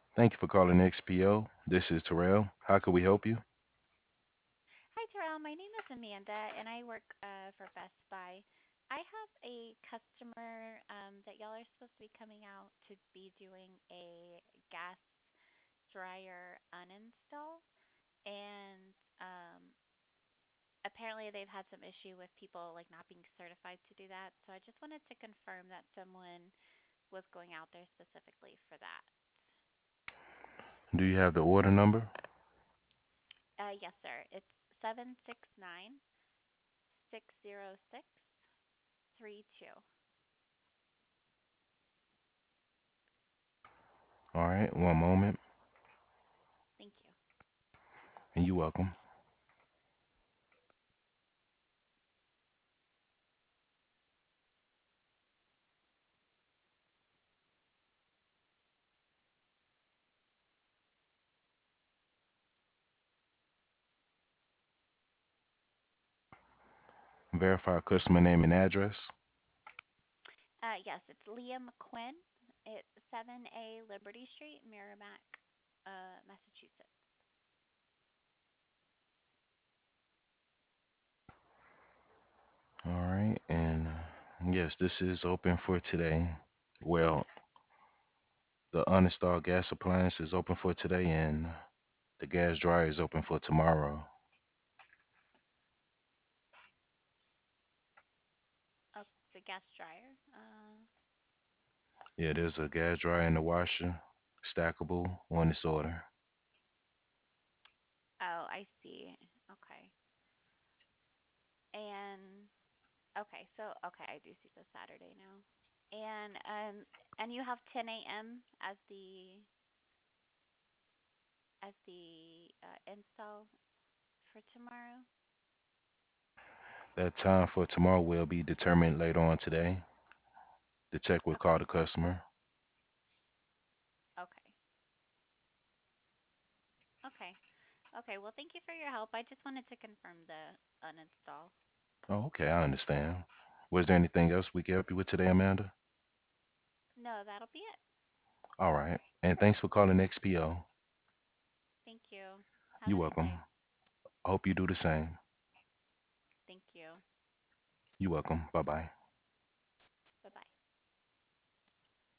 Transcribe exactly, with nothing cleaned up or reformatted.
Thank you for calling X P O. This is Terrell. How can we help you? Hi, Terrell. My name is Amanda, and I work uh, for Best Buy. I have a customer um, that y'all are supposed to be coming out to be doing a gas dryer uninstall, and um, apparently they've had some issue with people like not being certified to do that. So I just wanted to confirm that someone was going out there specifically for that. Do you have the order number? Uh, yes, sir. It's seven six nine six zero six three two. All right, one moment, Thank you. and you're welcome. Verify customer name and address. Uh, yes, it's Leah McQuinn. It's seven A Liberty Street, Merrimack, uh, Massachusetts. All right, and uh, yes, this is open for today. Well, the uninstalled gas appliance is open for today, and the gas dryer is open for tomorrow. Oh, the gas dryer. Uh, Yeah, there's a gas dryer and a washer, stackable on this order. oh, I see. Okay. And okay, so okay, I do see the Saturday now. And um, and you have ten a m as the as the uh, install for tomorrow. That time for tomorrow will be determined later on today. The tech will call Okay. the customer. Okay. Okay. Okay. Well, thank you for your help. I just wanted to confirm the uninstall. Oh, okay, I understand. Was there anything else we can help you with today, Amanda? No, that'll be it. All right. And thanks for calling X P O. Thank you. Have You're a nice welcome. day. I hope you do the same. Thank you. You're welcome. Bye bye.